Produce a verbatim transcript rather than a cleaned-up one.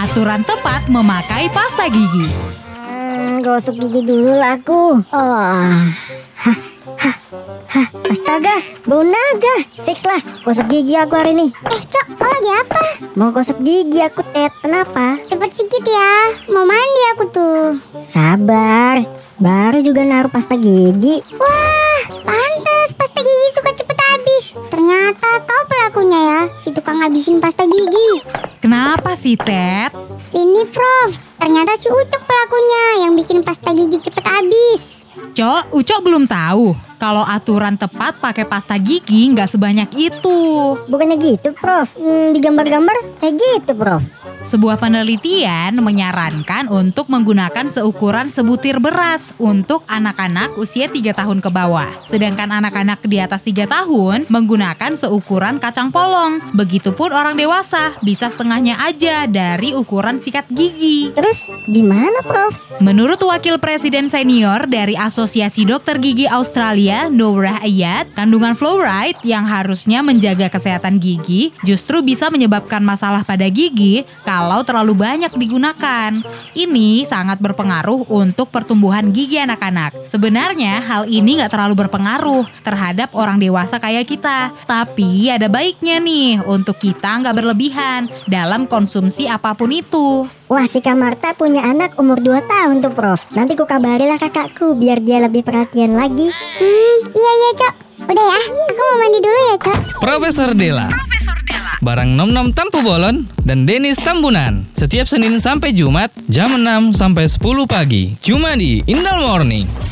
Aturan tepat memakai pasta gigi. Hmm, gosok gigi dulu lah aku. Oh. Hah, hah, hah. Astaga, bau naga. Fix lah, gosok gigi aku hari ini. Eh, Cok, kau lagi apa? Mau gosok gigi aku, Ted. Kenapa? Cepet sikit ya, mau mandi aku tuh. Sabar, baru juga naruh pasta gigi. Wah, pantes pasta gigi suka cepet habis. Ternyata kau pelakunya ya, si tukang habisin pasta gigi. Kenapa sih, Ted? Ini Prof, ternyata si Ucok pelakunya yang bikin pasta gigi cepet habis. Cok, Ucok belum tahu kalau aturan tepat pakai pasta gigi nggak sebanyak itu. Bukannya gitu, Prof. Hmm, di gambar-gambar kayak gitu, Prof. Sebuah penelitian menyarankan untuk menggunakan seukuran sebutir beras untuk anak-anak usia tiga tahun ke bawah. Sedangkan anak-anak di atas tiga tahun menggunakan seukuran kacang polong. Begitupun orang dewasa bisa setengahnya aja dari ukuran sikat gigi. Terus gimana, Prof? Menurut Wakil Presiden Senior dari Asosiasi Dokter Gigi Australia, Nourah Ayat, kandungan fluoride yang harusnya menjaga kesehatan gigi justru bisa menyebabkan masalah pada gigi kalau terlalu banyak digunakan. Ini sangat berpengaruh untuk pertumbuhan gigi anak-anak. Sebenarnya hal ini nggak terlalu berpengaruh terhadap orang dewasa kayak kita. Tapi ada baiknya nih untuk kita nggak berlebihan dalam konsumsi apapun itu. Wah, si Kak Marta punya anak umur dua tahun tuh, Prof. Nanti ku kabarilah kakakku biar dia lebih perhatian lagi. Hmm, iya iya Cok. Udah ya, aku mau mandi dulu ya Cok. Profesor Della. Barang Nom Nom Tampu Bolon dan Denis Tambunan. Setiap Senin sampai Jumat jam enam sampai sepuluh pagi. Cuma di Indal Morning.